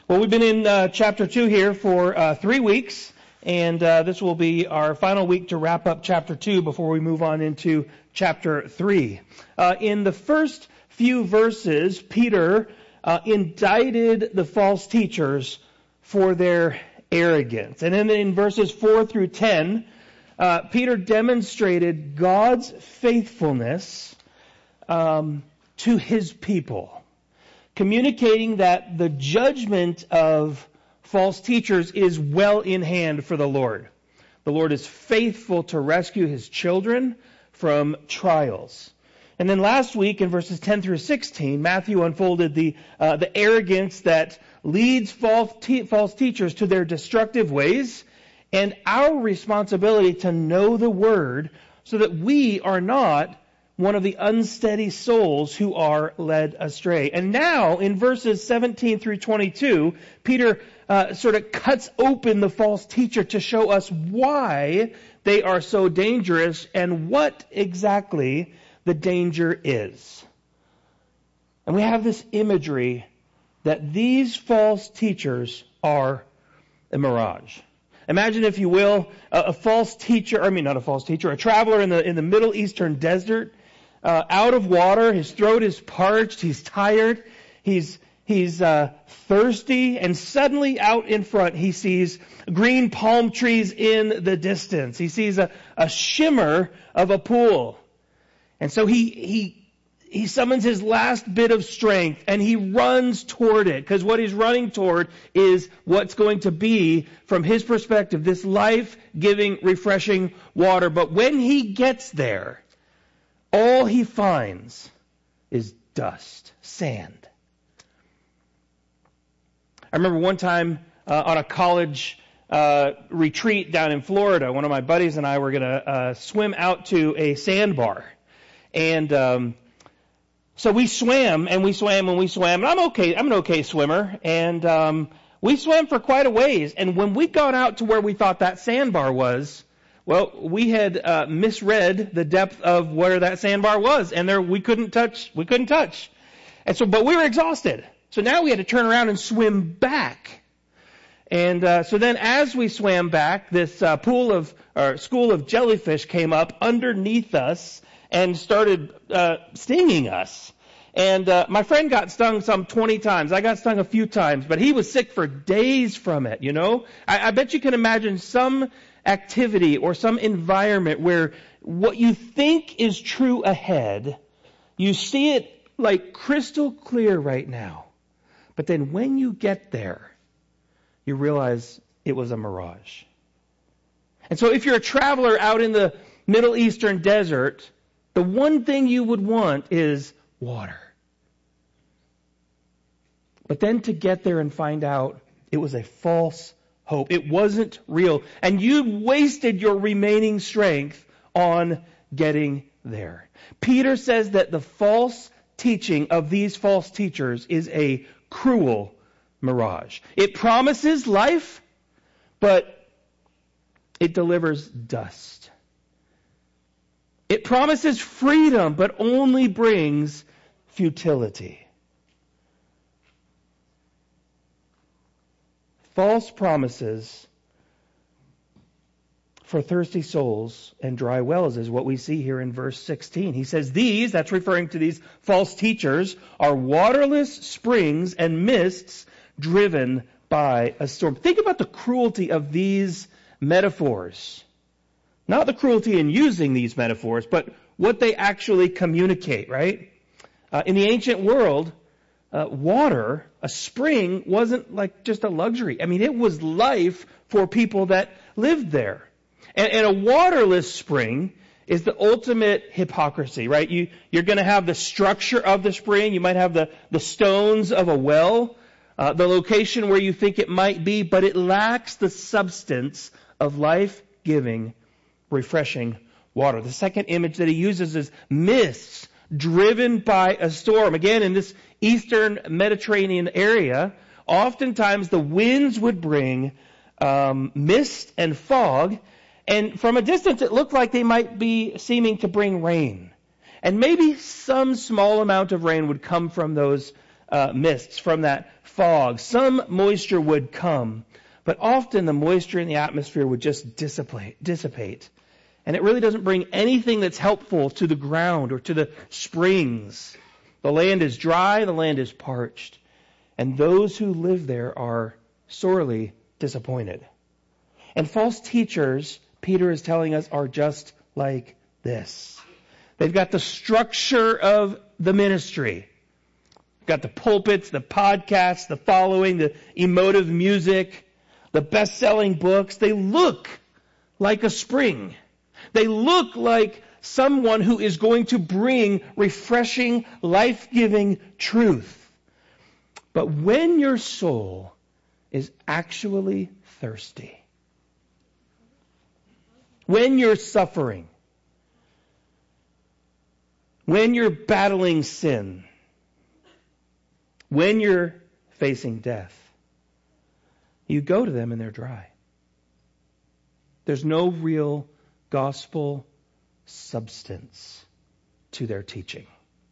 Well, we've been in chapter 2 here for 3 weeks, and this will be our final week to wrap up chapter 2 before we move on into chapter 3. In the first few verses, Peter indicted the false teachers for their arrogance. And then in verses 4 through 10, Peter demonstrated God's faithfulness to his people, communicating that the judgment of false teachers is well in hand for the Lord. The Lord is faithful to rescue his children from trials. And then last week in verses 10 through 16, Matthew unfolded the arrogance that leads false teachers to their destructive ways, and our responsibility to know the Word so that we are not one of the unsteady souls who are led astray. And now, in verses 17 through 22, Peter sort of cuts open the false teacher to show us why they are so dangerous and what exactly the danger is. And we have this imagery that these false teachers are a mirage. Imagine, if you will, a traveler in the Middle Eastern desert, out of water, his throat is parched, he's tired, he's thirsty, and suddenly out in front he sees green palm trees in the distance. He sees a shimmer of a pool. And so he summons his last bit of strength and he runs toward it, because what he's running toward is what's going to be, from his perspective, this life-giving, refreshing water. But when he gets there, all he finds is dust, sand. I remember one time on a college retreat down in Florida, one of my buddies and I were going to swim out to a sandbar. And so we swam, and I'm an okay swimmer, and we swam for quite a ways. And when we got out to where we thought that sandbar was, well, we had misread the depth of where that sandbar was, and we couldn't touch. And so, but we were exhausted. So now we had to turn around and swim back. And so then, as we swam back, this school of jellyfish came up underneath us and started stinging us. And my friend got stung some 20 times. I got stung a few times, but he was sick for days from it. You know, I bet you can imagine some activity or some environment where what you think is true ahead, you see it like crystal clear right now. But then when you get there, you realize it was a mirage. And so if you're a traveler out in the Middle Eastern desert, the one thing you would want is water. But then to get there and find out it was a false hope. It wasn't real. And you'd wasted your remaining strength on getting there. Peter says that the false teaching of these false teachers is a cruel mirage. It promises life, but it delivers dust. It promises freedom, but only brings futility. False promises for thirsty souls and dry wells is what we see here in verse 16. He says these, that's referring to these false teachers, are waterless springs and mists driven by a storm. Think about the cruelty of these metaphors. Not the cruelty in using these metaphors, but what they actually communicate, right? In the ancient world, water, a spring, wasn't like just a luxury. I mean, it was life for people that lived there. And a waterless spring is the ultimate hypocrisy, right? You're going to have the structure of the spring. You might have the stones of a well, the location where you think it might be, but it lacks the substance of life-giving, refreshing water. The second image that he uses is mists driven by a storm. Again, in this eastern Mediterranean area, oftentimes the winds would bring mist and fog, and from a distance it looked like they might be seeming to bring rain. And maybe some small amount of rain would come from those mists, from that fog, some moisture would come. But often the moisture in the atmosphere would just dissipate. And it really doesn't bring anything that's helpful to the ground or to the springs. The land is dry, the land is parched. And those who live there are sorely disappointed. And false teachers, Peter is telling us, are just like this. They've got the structure of the ministry. They've got the pulpits, the podcasts, the following, the emotive music, the best-selling books. They look like a spring. They look like someone who is going to bring refreshing, life-giving truth. But when your soul is actually thirsty, when you're suffering, when you're battling sin, when you're facing death, you go to them and they're dry. There's no real gospel substance to their teaching.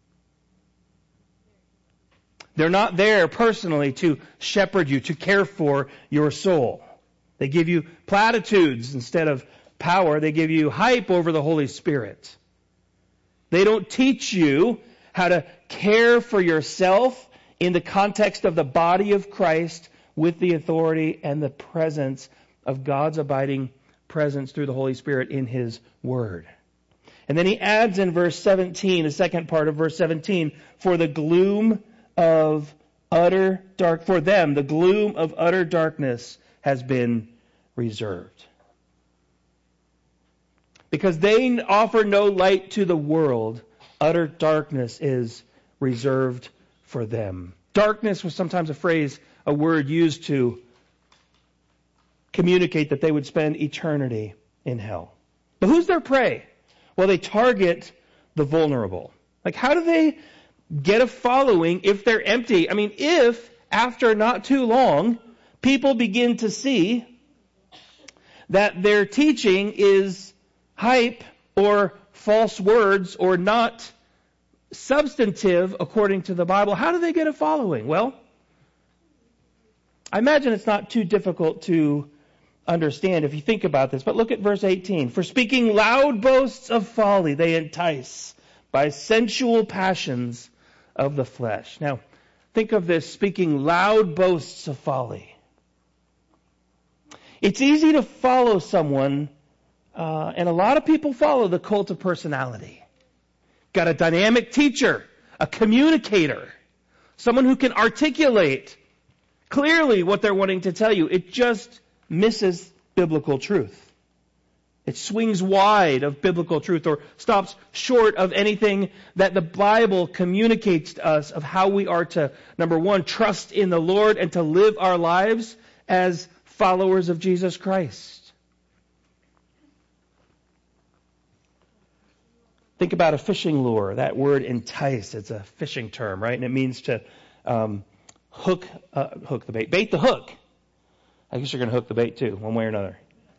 They're not there personally to shepherd you, to care for your soul. They give you platitudes instead of power. They give you hype over the Holy Spirit. They don't teach you how to care for yourself in the context of the body of Christ with the authority and the presence of God's abiding presence through the Holy Spirit in His Word. And then he adds in verse 17, the second part of verse 17, for them, the gloom of utter darkness has been reserved. Because they offer no light to the world, utter darkness is reserved for them. Darkness was sometimes a word used to communicate that they would spend eternity in hell. But who's their prey? Well, they target the vulnerable. Like, how do they get a following if they're empty? I mean, if after not too long, people begin to see that their teaching is hype or false words or not substantive according to the Bible, how do they get a following? Well, I imagine it's not too difficult to understand if you think about this. But look at verse 18. For speaking loud boasts of folly, they entice by sensual passions of the flesh. Now, think of this, speaking loud boasts of folly. It's easy to follow someone, and a lot of people follow the cult of personality. Got a dynamic teacher, a communicator, someone who can articulate clearly what they're wanting to tell you. It just misses biblical truth. It swings wide of biblical truth or stops short of anything that the Bible communicates to us of how we are to, number one, trust in the Lord and to live our lives as followers of Jesus Christ. Think about a fishing lure. That word entice, it's a fishing term, right? And it means to hook the bait. Bait the hook. I guess you're going to hook the bait too, one way or another.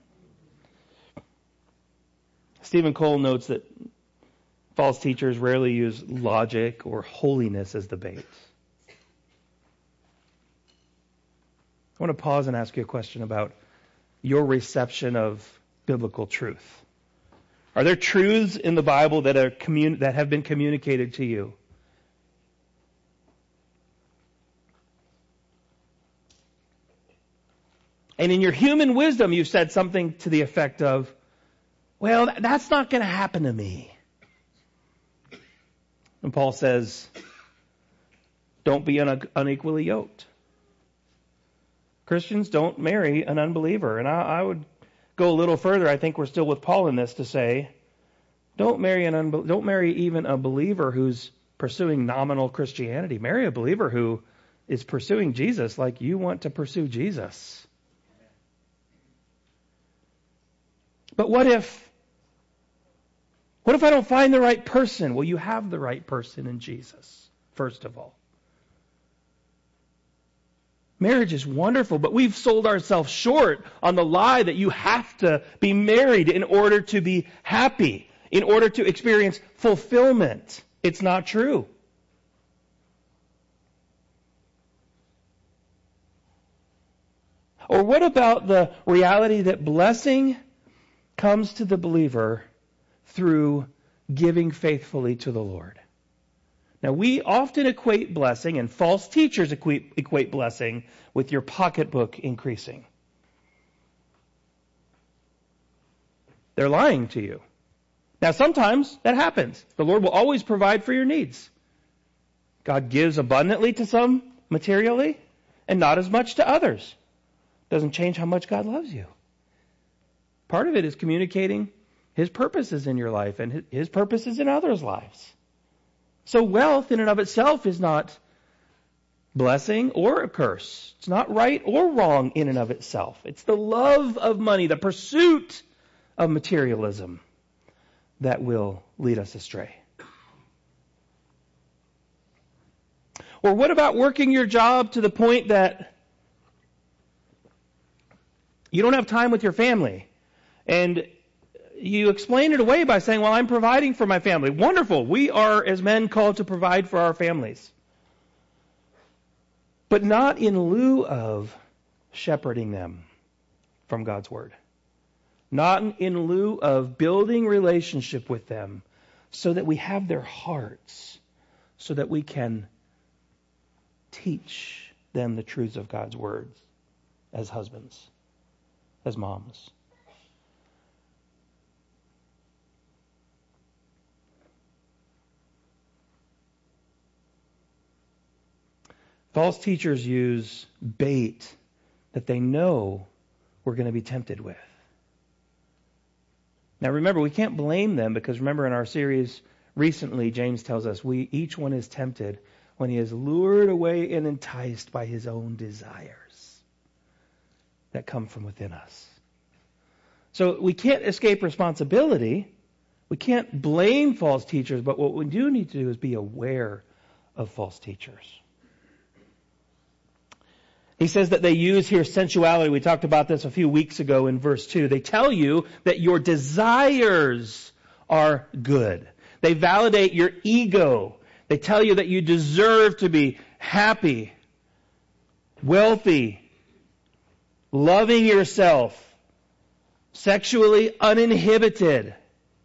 Stephen Cole notes that false teachers rarely use logic or holiness as the bait. I want to pause and ask you a question about your reception of biblical truth. Are there truths in the Bible that have been communicated to you? And in your human wisdom, you've said something to the effect of, well, that's not going to happen to me. And Paul says, don't be unequally yoked. Christians, don't marry an unbeliever. And I would go a little further. I think we're still with Paul in this to say, don't marry even a believer who's pursuing nominal Christianity. Marry a believer who is pursuing Jesus like you want to pursue Jesus. But what if I don't find the right person? Well, you have the right person in Jesus, first of all. Marriage is wonderful, but we've sold ourselves short on the lie that you have to be married in order to be happy, in order to experience fulfillment. It's not true. Or what about the reality that blessing comes to the believer through giving faithfully to the Lord? Now, we often equate blessing, and false teachers equate blessing with your pocketbook increasing. They're lying to you. Now, sometimes that happens. The Lord will always provide for your needs. God gives abundantly to some materially and not as much to others. Doesn't change how much God loves you. Part of it is communicating His purposes in your life and His purposes in others' lives. So wealth in and of itself is not blessing or a curse. It's not right or wrong in and of itself. It's the love of money, the pursuit of materialism that will lead us astray. Or what about working your job to the point that you don't have time with your family? And you explain it away by saying, well, I'm providing for my family. Wonderful. We are, as men, called to provide for our families. But not in lieu of shepherding them from God's Word. Not in lieu of building relationship with them so that we have their hearts, so that we can teach them the truths of God's Word as husbands, as moms. False teachers use bait that they know we're going to be tempted with. Now remember, we can't blame them because remember in our series recently, James tells us each one is tempted when he is lured away and enticed by his own desires that come from within us. So we can't escape responsibility. We can't blame false teachers, but what we do need to do is be aware of false teachers. He says that they use here sensuality. We talked about this a few weeks ago in verse 2. They tell you that your desires are good. They validate your ego. They tell you that you deserve to be happy, wealthy, loving yourself, sexually uninhibited.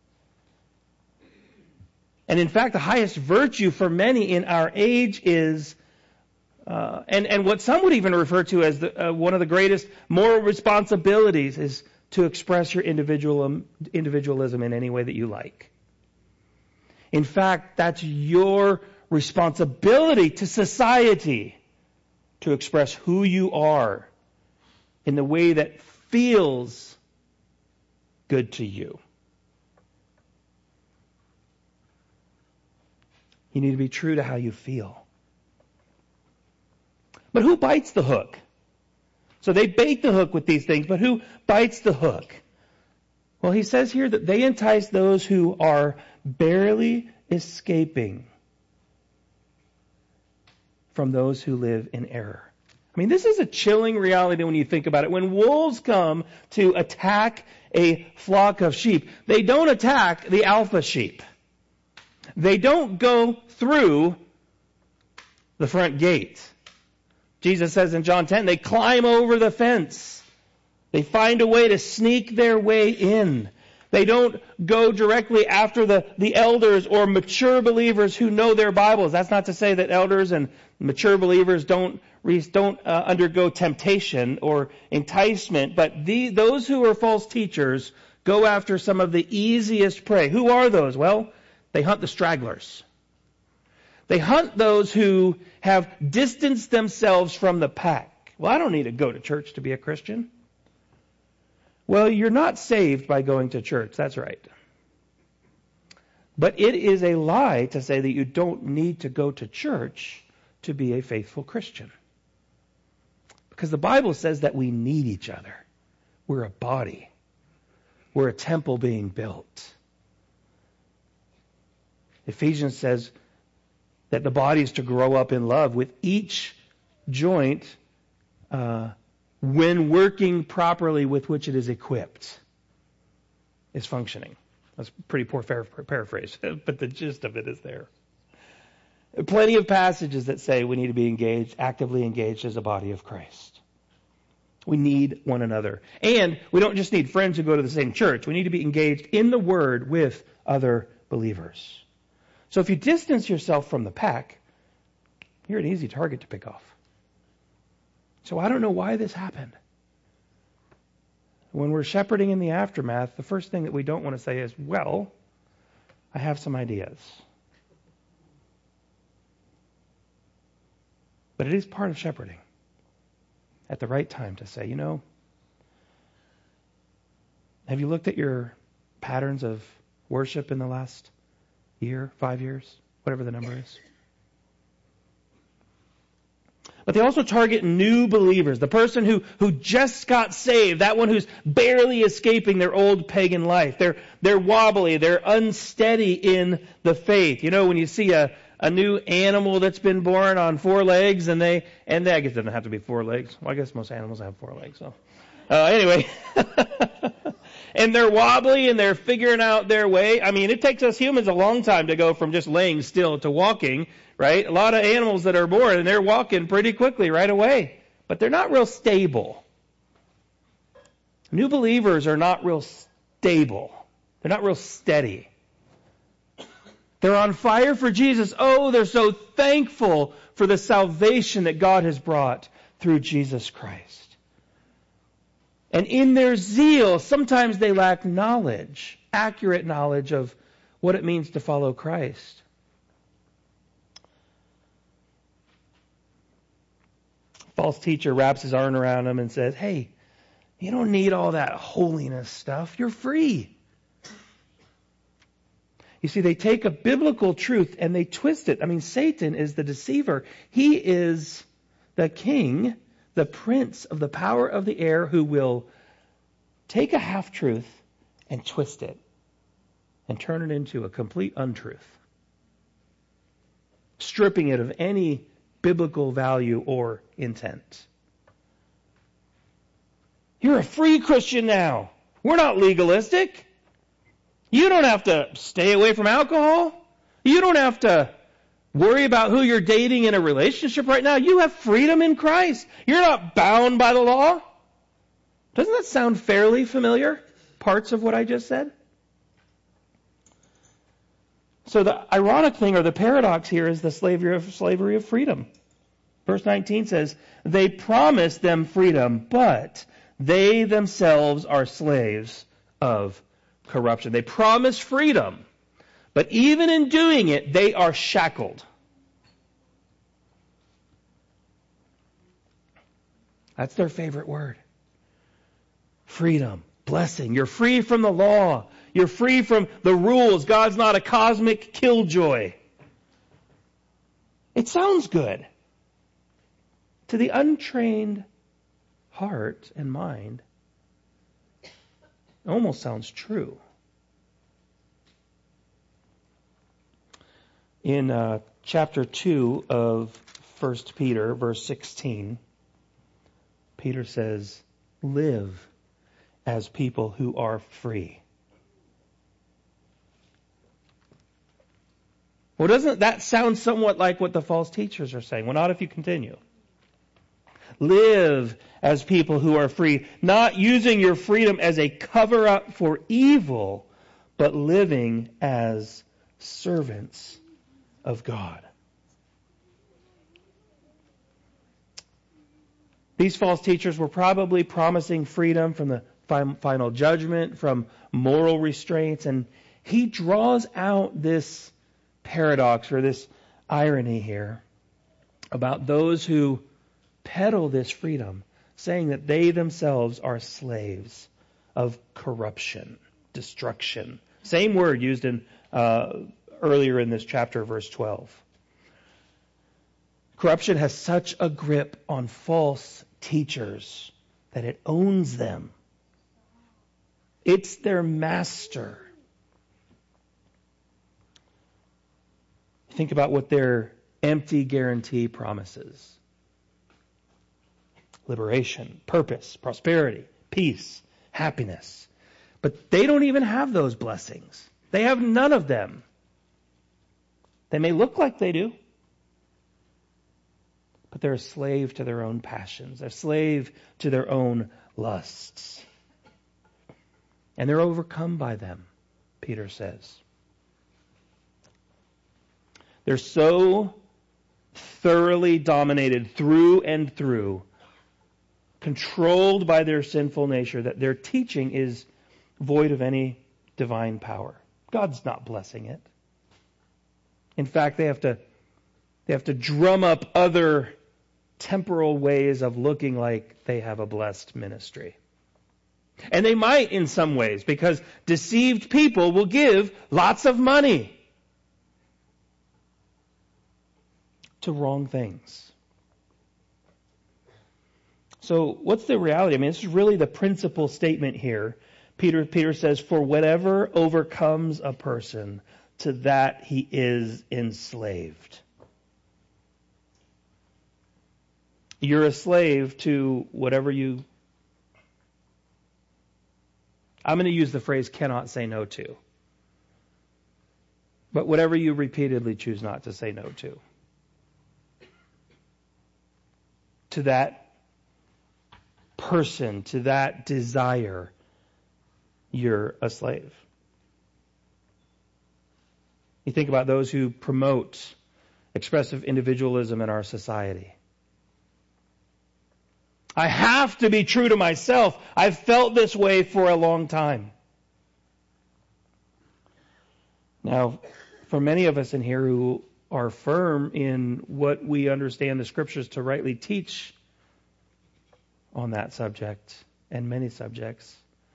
And in fact, the highest virtue for many in our age is and what some would even refer to as one of the greatest moral responsibilities is to express your individualism in any way that you like. In fact, that's your responsibility to society to express who you are in the way that feels good to you. You need to be true to how you feel. But who bites the hook? So they bait the hook with these things, but who bites the hook? Well, he says here that they entice those who are barely escaping from those who live in error. I mean, this is a chilling reality when you think about it. When wolves come to attack a flock of sheep, they don't attack the alpha sheep. They don't go through the front gate. Jesus says in John 10, they climb over the fence. They find a way to sneak their way in. They don't go directly after the elders or mature believers who know their Bibles. That's not to say that elders and mature believers don't undergo temptation or enticement, but those who are false teachers go after some of the easiest prey. Who are those? Well, they hunt the stragglers. They hunt those who have distanced themselves from the pack. Well, I don't need to go to church to be a Christian. Well, you're not saved by going to church. That's right. But it is a lie to say that you don't need to go to church to be a faithful Christian. Because the Bible says that we need each other. We're a body. We're a temple being built. Ephesians says that the body is to grow up in love with each joint when working properly with which it is equipped is functioning. That's a pretty poor paraphrase, but the gist of it is there. Plenty of passages that say we need to be engaged, actively engaged as a body of Christ. We need one another. And we don't just need friends who go to the same church. We need to be engaged in the Word with other believers. So if you distance yourself from the pack, you're an easy target to pick off. So I don't know why this happened. When we're shepherding in the aftermath, the first thing that we don't want to say is, well, I have some ideas. But it is part of shepherding at the right time to say, have you looked at your patterns of worship in the last year, 5 years, whatever the number is? But they also target new believers, the person who just got saved, that one who's barely escaping their old pagan life. They're wobbly, they're unsteady in the faith. When you see a new animal that's been born on 4 legs, and I guess it doesn't have to be 4 legs. Well, I guess most animals have 4 legs. So anyway, and they're wobbly and they're figuring out their way. I mean, it takes us humans a long time to go from just laying still to walking. Right? A lot of animals that are born, and they're walking pretty quickly right away. But they're not real stable. New believers are not real stable. They're not real steady. They're on fire for Jesus. Oh, they're so thankful for the salvation that God has brought through Jesus Christ. And in their zeal, sometimes they lack knowledge, accurate knowledge of what it means to follow Christ. False teacher wraps his arm around them and says, hey, you don't need all that holiness stuff. You're free. You see, they take a biblical truth and they twist it. I mean, Satan is the deceiver. He is the king, the prince of the power of the air, who will take a half-truth and twist it and turn it into a complete untruth, stripping it of any biblical value or intent. You're a free Christian now. We're not legalistic. You don't have to stay away from alcohol. You don't have to worry about who you're dating in a relationship right now. You have freedom in Christ. You're not bound by the law. Doesn't that sound fairly familiar? Parts of what I just said? So the ironic thing, or the paradox here, is the slavery of freedom. Verse 19 says, they promise them freedom, but they themselves are slaves of corruption. They promise freedom, but even in doing it, they are shackled. That's their favorite word. Freedom, blessing. You're free from the law. You're free from the rules. God's not a cosmic killjoy. It sounds good. To the untrained heart and mind, it almost sounds true. In chapter 2 of 1 Peter, verse 16, Peter says, live as people who are free. Well, doesn't that sound somewhat like what the false teachers are saying? Well, not if you continue. Live as people who are free, not using your freedom as a cover-up for evil, but living as servants of God. These false teachers were probably promising freedom from the final judgment, from moral restraints, and he draws out this paradox or this irony here about those who peddle this freedom, saying that they themselves are slaves of corruption, destruction. Same word used in earlier in this chapter, verse 12. Corruption has such a grip on false teachers that it owns them. It's their master. Think about what their empty guarantee promises. Liberation, purpose, prosperity, peace, happiness. But they don't even have those blessings. They have none of them. They may look like they do, but they're a slave to their own passions. They're a slave to their own lusts. And they're overcome by them, Peter says. They're so thoroughly dominated through and through, controlled by their sinful nature, that their teaching is void of any divine power. God's not blessing it. In fact, they have to drum up other temporal ways of looking like they have a blessed ministry. And they might in some ways, because deceived people will give lots of money to wrong things. So what's the reality? I mean, this is really the principal statement here. Peter says, for whatever overcomes a person, to that he is enslaved. You're a slave to whatever you, I'm going to use the phrase cannot say no to. But whatever you repeatedly choose not to say no to. To that person, to that desire, you're a slave. You think about those who promote expressive individualism in our society. I have to be true to myself. I've felt this way for a long time. Now, for many of us in here who are firm in what we understand the Scriptures to rightly teach on that subject and many subjects,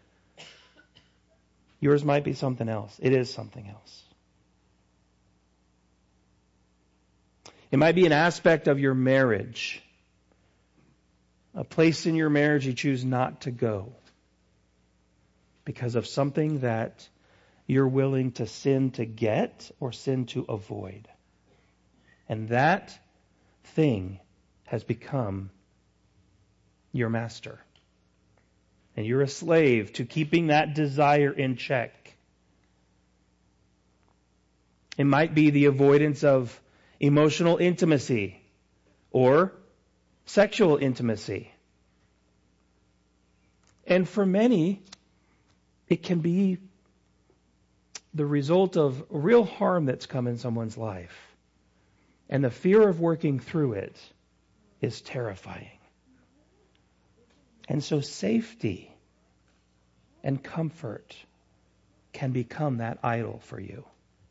yours might be something else. It is something else. It might be an aspect of your marriage, a place in your marriage you choose not to go because of something that you're willing to sin to get or sin to avoid. And that thing has become your master. And you're a slave to keeping that desire in check. It might be the avoidance of emotional intimacy or sexual intimacy. And for many, it can be the result of real harm that's come in someone's life. And the fear of working through it is terrifying. And so safety and comfort can become that idol for you.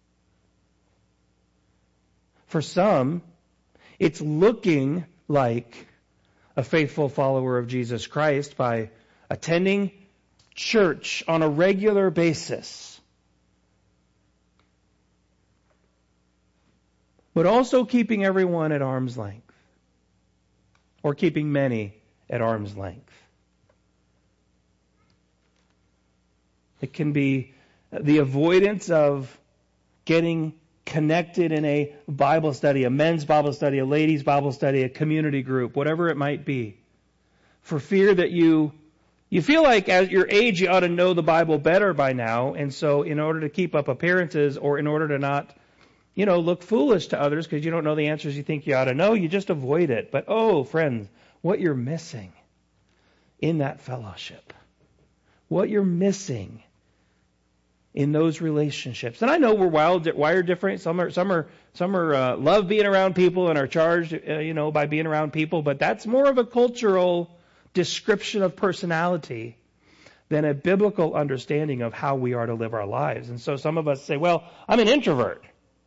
For some, it's looking like a faithful follower of Jesus Christ by attending church on a regular basis, but also keeping everyone at arm's length, or keeping many at arm's length. It can be the avoidance of getting connected in a Bible study, a men's Bible study, a ladies' Bible study, a community group, whatever it might be, for fear that you feel like at your age you ought to know the Bible better by now, and so in order to keep up appearances or in order to not, look foolish to others because you don't know the answers you think you ought to know, you just avoid it. But oh, friends, what you're missing in that fellowship, what you're missing in those relationships. And I know we're wired different. Some are love being around people and are charged, by being around people. But that's more of a cultural description of personality than a biblical understanding of how we are to live our lives. And so some of us say, well, I'm an introvert.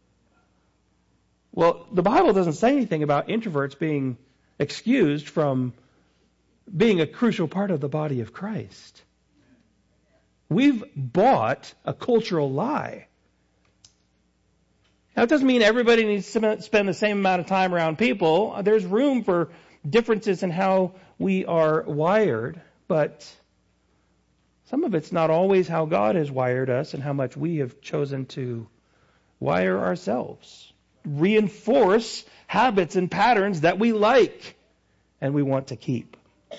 Well, the Bible doesn't say anything about introverts being excused from being a crucial part of the body of Christ. We've bought a cultural lie. Now, it doesn't mean everybody needs to spend the same amount of time around people. There's room for differences in how we are wired, but some of it's not always how God has wired us and how much we have chosen to wire ourselves. Reinforce habits and patterns that we like and we want to keep.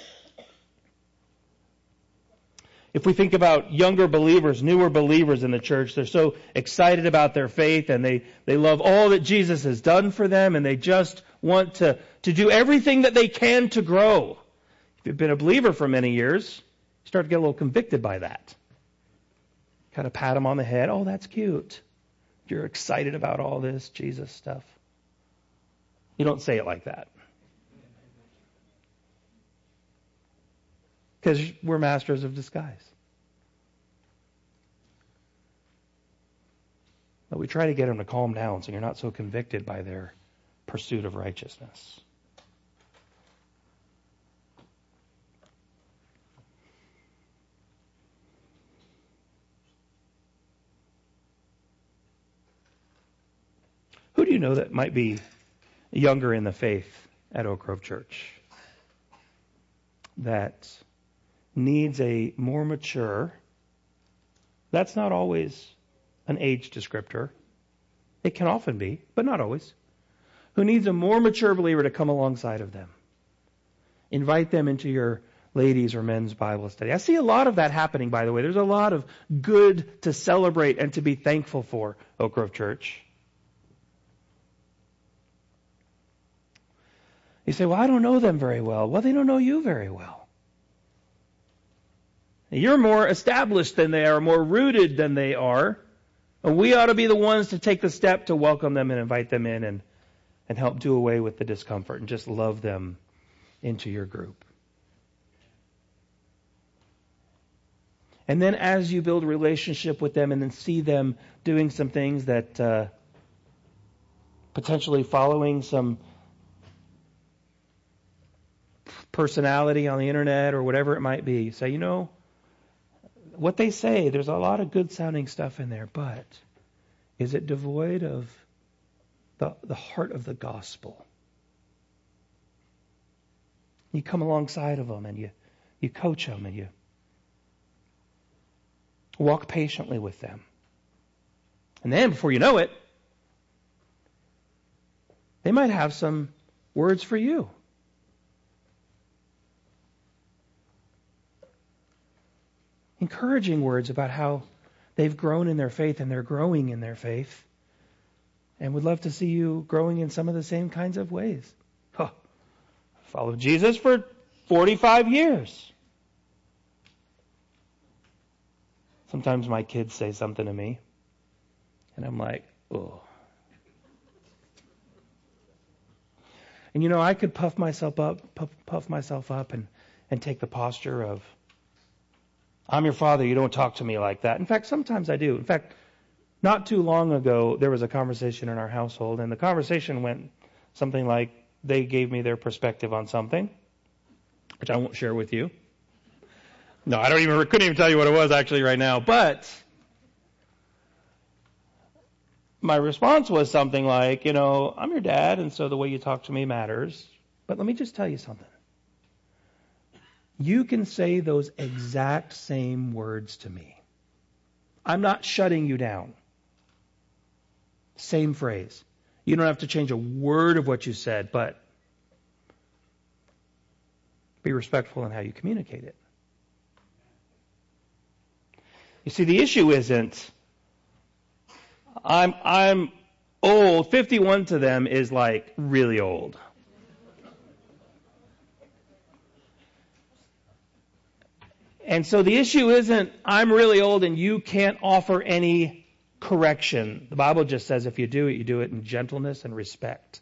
If we think about younger believers, newer believers in the church, they're so excited about their faith and they love all that Jesus has done for them and they just want to do everything that they can to grow. If you've been a believer for many years, you start to get a little convicted by that. Kind of pat them on the head. Oh, that's cute. You're excited about all this Jesus stuff. You don't say it like that. Because we're masters of disguise. But we try to get them to calm down so you're not so convicted by their pursuit of righteousness. Who do you know that might be younger in the faith at Oak Grove Church that needs a more mature, that's not always an age descriptor. It can often be, but not always. Who needs a more mature believer to come alongside of them. Invite them into your ladies' or men's Bible study. I see a lot of that happening, by the way. There's a lot of good to celebrate and to be thankful for, Oak Grove Church. You say, well, I don't know them very well. Well, they don't know you very well. You're more established than they are, more rooted than they are. And we ought to be the ones to take the step to welcome them and invite them in and help do away with the discomfort and just love them into your group. And then as you build a relationship with them and then see them doing some things that potentially following some personality on the internet or whatever it might be, you say, you know, what they say, there's a lot of good sounding stuff in there, but is it devoid of the heart of the gospel? You come alongside of them and you coach them and you walk patiently with them. And then before you know it, they might have some words for you. Encouraging words about how they've grown in their faith and they're growing in their faith. And would love to see you growing in some of the same kinds of ways. Huh. Followed Jesus for 45 years. Sometimes my kids say something to me, and I'm like, oh. And you know, I could puff myself up and take the posture of, I'm your father, you don't talk to me like that. In fact, sometimes I do. In fact, not too long ago, there was a conversation in our household, and the conversation went something like, they gave me their perspective on something, which I won't share with you. No, couldn't even tell you what it was actually right now. But my response was something like, you know, I'm your dad, and so the way you talk to me matters. But let me just tell you something. You can say those exact same words to me. I'm not shutting you down. Same phrase. You don't have to change a word of what you said, but be respectful in how you communicate it. You see, the issue isn't, I'm old. 51 to them is like really old. And so the issue isn't, I'm really old and you can't offer any correction. The Bible just says if you do it in gentleness and respect.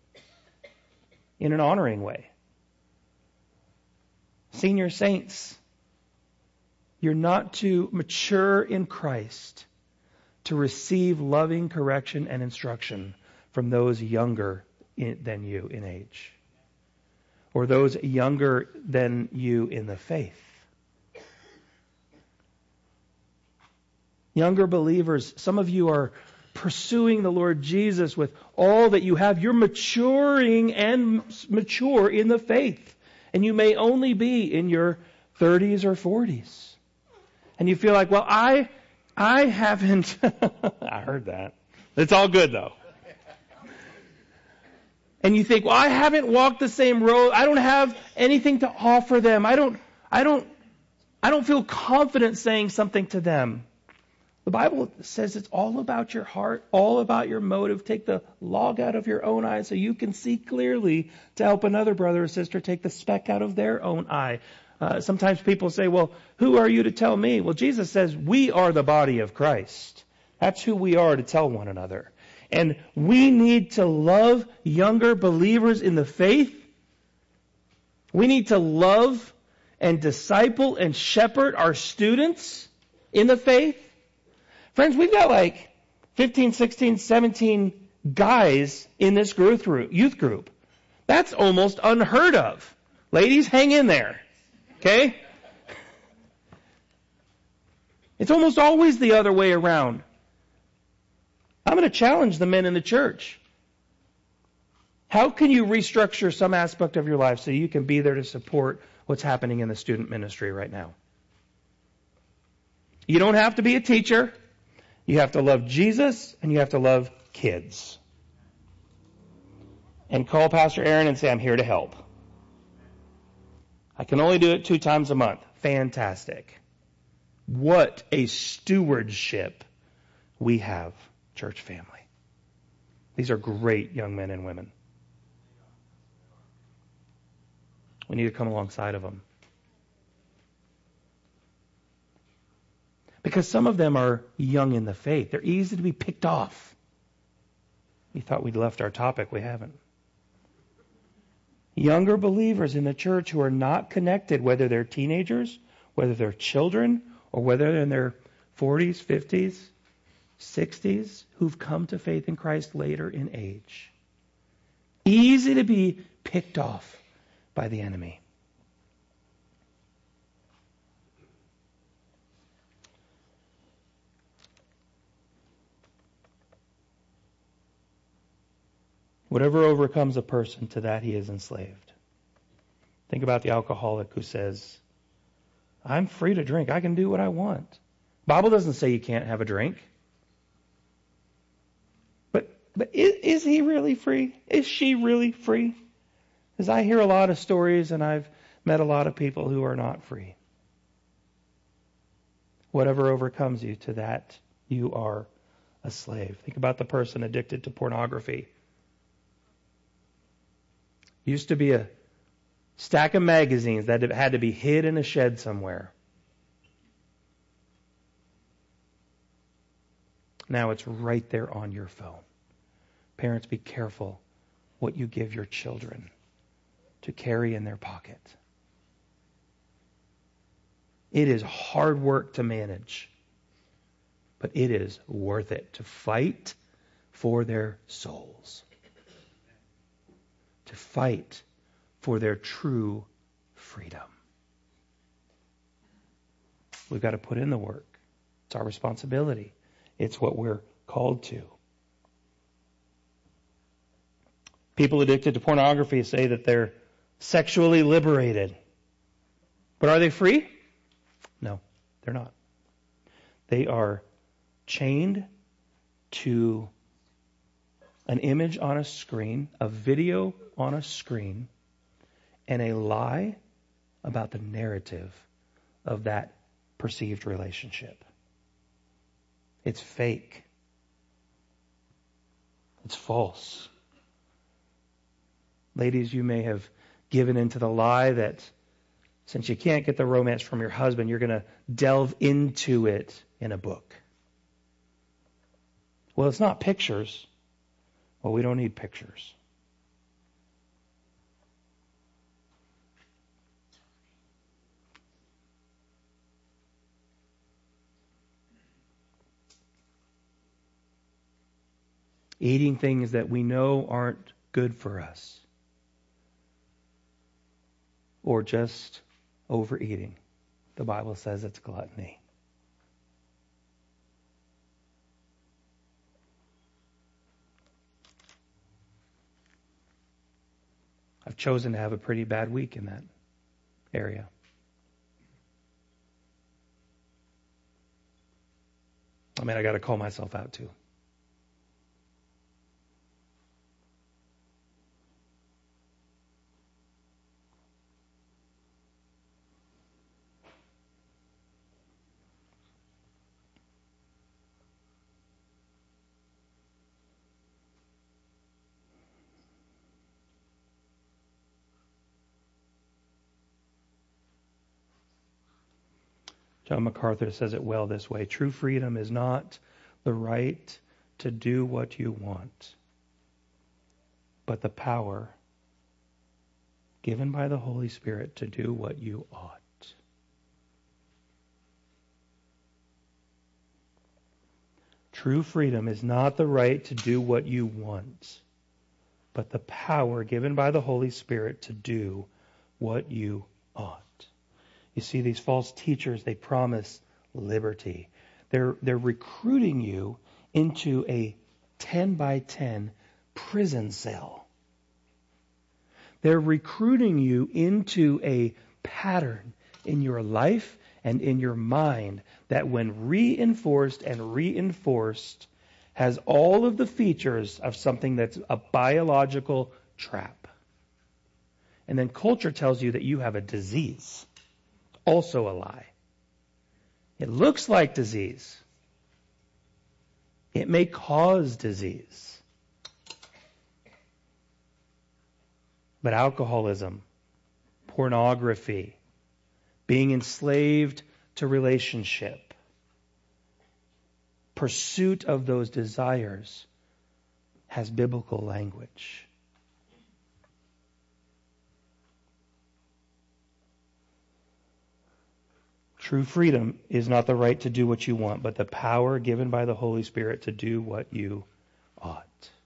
In an honoring way. Senior saints, you're not too mature in Christ to receive loving correction and instruction from those younger than you in age. Or those younger than you in the faith. Younger believers, some of you are pursuing the Lord Jesus with all that you have. You're maturing and mature in the faith. And you may only be in your 30s or 40s. And you feel like, well, I haven't... I heard that. It's all good, though. And you think, well, I haven't walked the same road. I don't have anything to offer them. I don't feel confident saying something to them. The Bible says it's all about your heart, all about your motive. Take the log out of your own eye so you can see clearly to help another brother or sister take the speck out of their own eye. Sometimes people say, well, who are you to tell me? Well, Jesus says we are the body of Christ. That's who we are to tell one another. And we need to love younger believers in the faith. We need to love and disciple and shepherd our students in the faith. Friends, we've got like 15, 16, 17 guys in this youth group. That's almost unheard of. Ladies, hang in there. Okay? It's almost always the other way around. I'm going to challenge the men in the church. How can you restructure some aspect of your life so you can be there to support what's happening in the student ministry right now? You don't have to be a teacher. You have to love Jesus and you have to love kids. And call Pastor Aaron and say, I'm here to help. I can only do it 2 times a month. Fantastic. What a stewardship we have, church family. These are great young men and women. We need to come alongside of them. Because some of them are young in the faith. They're easy to be picked off. We thought we'd left our topic. We haven't. Younger believers in the church who are not connected, whether they're teenagers, whether they're children, or whether they're in their 40s, 50s, 60s, who've come to faith in Christ later in age. Easy to be picked off by the enemy. Whatever overcomes a person, to that he is enslaved. Think about the alcoholic who says, I'm free to drink. I can do what I want. The Bible doesn't say you can't have a drink. But is he really free? Is she really free? Because I hear a lot of stories and I've met a lot of people who are not free. Whatever overcomes you, to that you are a slave. Think about the person addicted to pornography. Used to be a stack of magazines that had to be hid in a shed somewhere. Now it's right there on your phone. Parents, be careful what you give your children to carry in their pocket. It is hard work to manage, but it is worth it to fight for their souls. To fight for their true freedom. We've got to put in the work. It's our responsibility. It's what we're called to. People addicted to pornography say that they're sexually liberated. But are they free? No, they're not. They are chained to an image on a screen, a video on a screen, and a lie about the narrative of that perceived relationship. It's fake. It's false. Ladies, you may have given into the lie that since you can't get the romance from your husband, you're going to delve into it in a book. Well, it's not pictures. Well, we don't need pictures. Eating things that we know aren't good for us. Or just overeating. The Bible says it's gluttony. I've chosen to have a pretty bad week in that area. I mean, I got to call myself out too. John MacArthur says it well this way: true freedom is not the right to do what you want, but the power given by the Holy Spirit to do what you ought. True freedom is not the right to do what you want, but the power given by the Holy Spirit to do what you ought. You see, these false teachers, they promise liberty. They're recruiting you into a 10 by 10 prison cell. They're recruiting you into a pattern in your life and in your mind that, when reinforced and reinforced, has all of the features of something that's a biological trap. And then culture tells you that you have a disease. Also a lie. It looks like disease. It may cause disease. But alcoholism, pornography, being enslaved to relationship, pursuit of those desires has biblical language. True freedom is not the right to do what you want, but the power given by the Holy Spirit to do what you ought.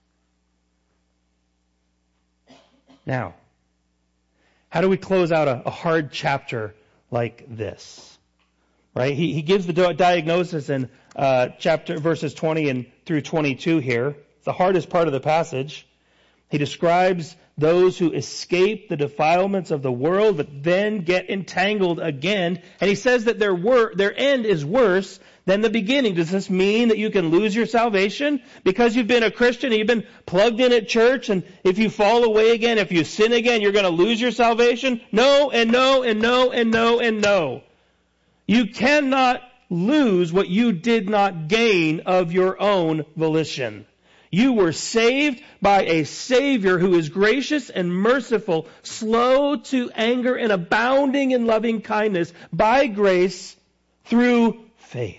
Now, how do we close out a hard chapter like this? Right? He gives the diagnosis in chapter verses 20 and through 22 here. It's the hardest part of the passage. He describes those who escape the defilements of the world but then get entangled again. And he says that their end is worse than the beginning. Does this mean that you can lose your salvation because you've been a Christian and you've been plugged in at church, and if you fall away again, if you sin again, you're going to lose your salvation? No, and no, and no, and no, and no. You cannot lose what you did not gain of your own volition. You were saved by a Savior who is gracious and merciful, slow to anger and abounding in loving kindness, by grace through faith.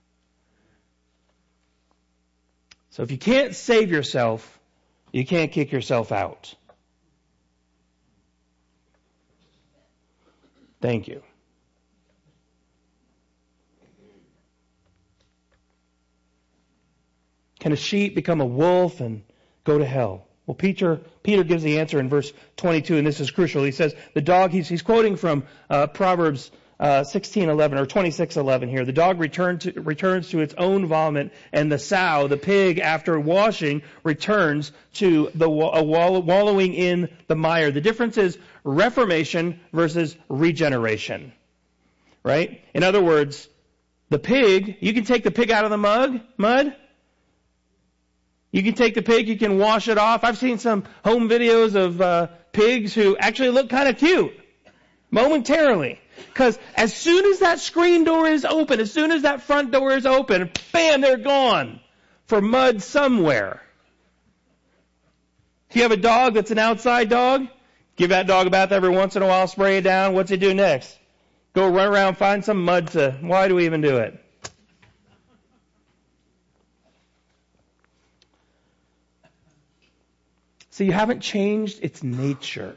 So if you can't save yourself, you can't kick yourself out. Thank you. Can a sheep become a wolf and go to hell? Well, Peter gives the answer in verse 22, and this is crucial. He says, the dog, he's quoting from Proverbs 16:11 or 26:11 here. The dog returns to its own vomit, and the sow, the pig, after washing, returns to the wallowing in the mire. The difference is reformation versus regeneration. Right? In other words, the pig, you can take the pig out of the mud. You can take the pig, you can wash it off. I've seen some home videos of pigs who actually look kind of cute momentarily. Because as soon as that screen door is open, as soon as that front door is open, bam, they're gone for mud somewhere. If you have a dog that's an outside dog, give that dog a bath every once in a while, spray it down. What's he do next? Go run around, find some mud why do we even do it? So you haven't changed its nature.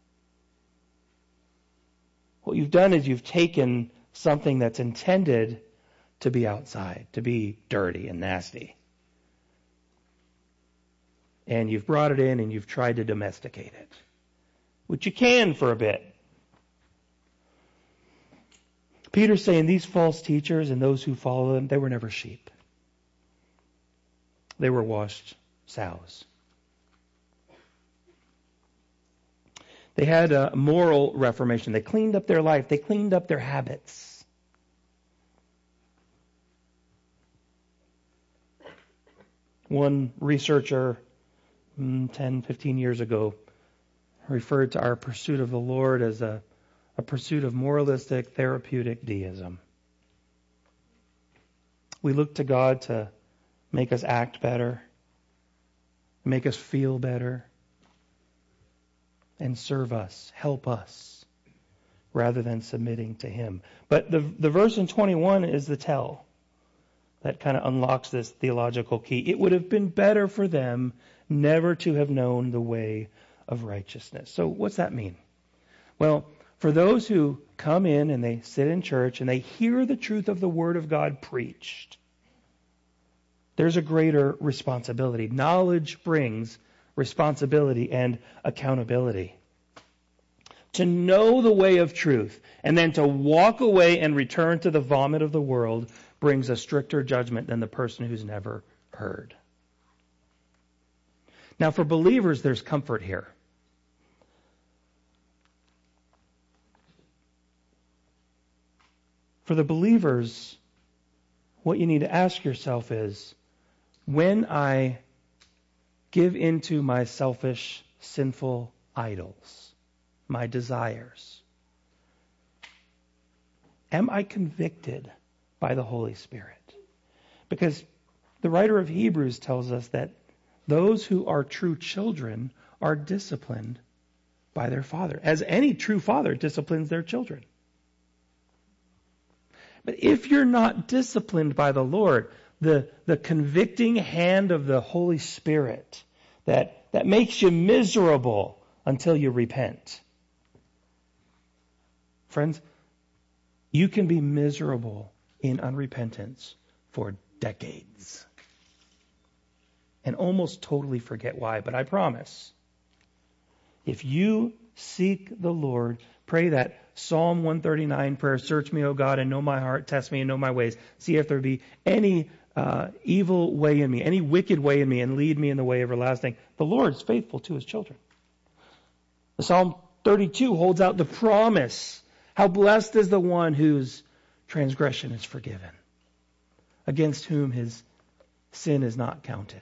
What you've done is you've taken something that's intended to be outside, to be dirty and nasty. And you've brought it in and you've tried to domesticate it, which you can for a bit. Peter's saying these false teachers and those who follow them, they were never sheep. They were washed sows. They had a moral reformation. They cleaned up their life. They cleaned up their habits. One researcher 10, 15 years ago referred to our pursuit of the Lord as a pursuit of moralistic, therapeutic deism. We look to God to make us act better, make us feel better, and serve us, help us rather than submitting to Him. But the verse in 21 is the tell that kind of unlocks this theological key. It would have been better for them never to have known the way of righteousness. So what's that mean? Well, for those who come in and they sit in church and they hear the truth of the Word of God preached, there's a greater responsibility. Knowledge brings responsibility and accountability. To know the way of truth and then to walk away and return to the vomit of the world brings a stricter judgment than the person who's never heard. Now, for believers, there's comfort here. For the believers, what you need to ask yourself is, when I give into my selfish, sinful idols, my desires, am I convicted by the Holy Spirit? Because the writer of Hebrews tells us that those who are true children are disciplined by their father, as any true father disciplines their children. But if you're not disciplined by the Lord, the convicting hand of the Holy Spirit that makes you miserable until you repent. Friends, you can be miserable in unrepentance for decades and almost totally forget why. But I promise, if you seek the Lord, pray that Psalm 139 prayer, search me, O God, and know my heart, test me and know my ways. See if there be any evil way in me, any wicked way in me, and lead me in the way everlasting. The Lord is faithful to His children. The Psalm 32 holds out the promise. How blessed is the one whose transgression is forgiven, against whom his sin is not counted.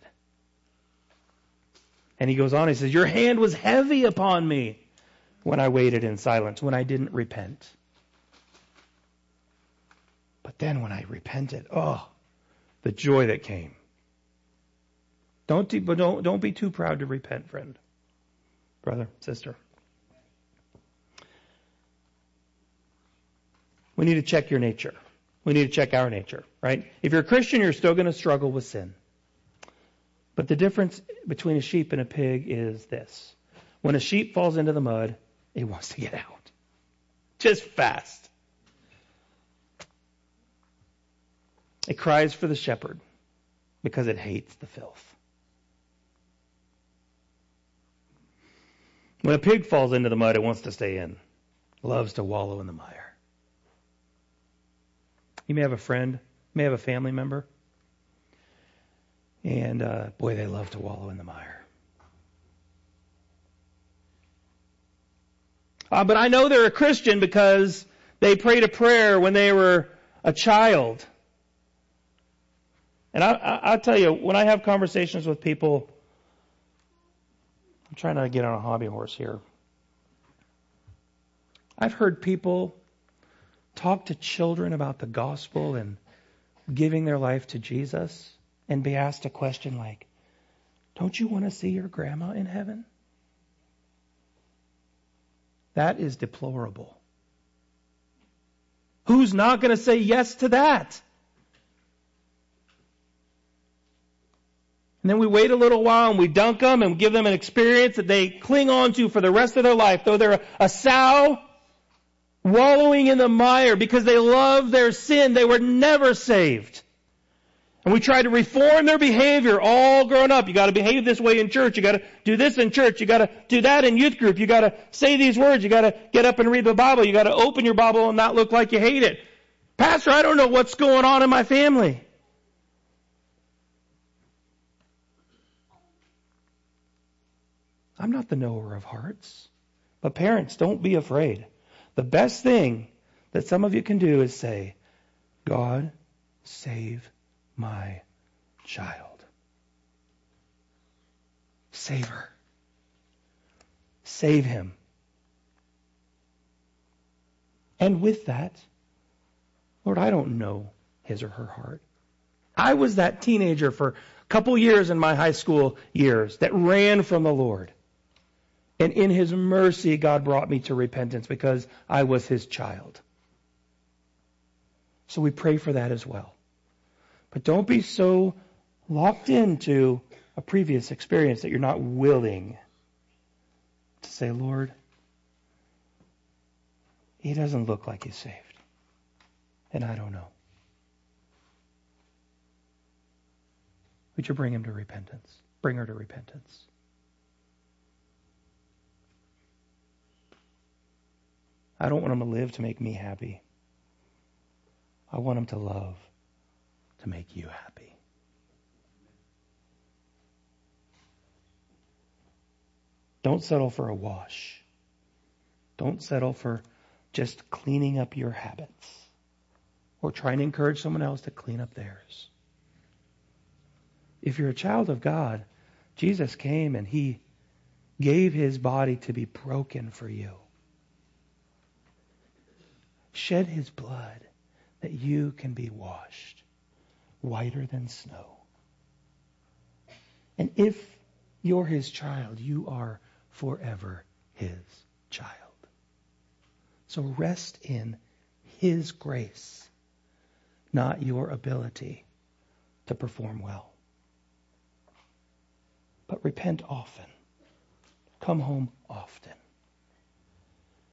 And he goes on, he says, your hand was heavy upon me when I waited in silence, when I didn't repent. But then when I repented, the joy that came. Don't be too proud to repent, friend, brother, sister. We need to check your nature. We need to check our nature, right? If you're a Christian, you're still going to struggle with sin. But the difference between a sheep and a pig is this. When a sheep falls into the mud, it wants to get out. Just fast. It cries for the shepherd because it hates the filth. When a pig falls into the mud, it wants to stay in. It loves to wallow in the mire. You may have a friend, may have a family member, and boy, they love to wallow in the mire. But I know they're a Christian because they prayed a prayer when they were a child. And I'll tell you, when I have conversations with people, I'm trying not to get on a hobby horse here. I've heard people talk to children about the gospel and giving their life to Jesus and be asked a question like, don't you want to see your grandma in heaven? That is deplorable. Who's not going to say yes to that? And then we wait a little while and we dunk them and give them an experience that they cling on to for the rest of their life. Though they're a sow wallowing in the mire because they love their sin, they were never saved. And we try to reform their behavior all grown up. You got to behave this way in church. You got to do this in church. You got to do that in youth group. You got to say these words. You got to get up and read the Bible. You got to open your Bible and not look like you hate it. Pastor, I don't know what's going on in my family. I'm not the knower of hearts. But parents, don't be afraid. The best thing that some of you can do is say, God, save my child. Save her. Save him. And with that, Lord, I don't know his or her heart. I was that teenager for a couple years in my high school years that ran from the Lord. And in His mercy, God brought me to repentance because I was His child. So we pray for that as well. But don't be so locked into a previous experience that you're not willing to say, Lord, he doesn't look like he's saved. And I don't know. Would you bring him to repentance? Bring her to repentance. I don't want him to live to make me happy. I want him to love to make you happy. Don't settle for a wash. Don't settle for just cleaning up your habits or trying to encourage someone else to clean up theirs. If you're a child of God, Jesus came and He gave His body to be broken for you. Shed His blood that you can be washed whiter than snow. And if you're His child, you are forever His child. So rest in His grace, not your ability to perform well. But repent often. Come home often.